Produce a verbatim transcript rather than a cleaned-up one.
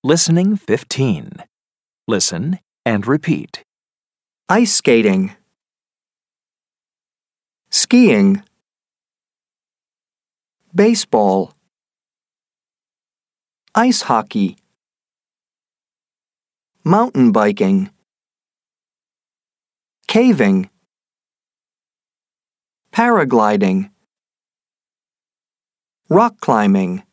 Listening fifteen. Listen and repeat. Ice skating, skiing, baseball, ice hockey, mountain biking, caving, paragliding, rock climbing.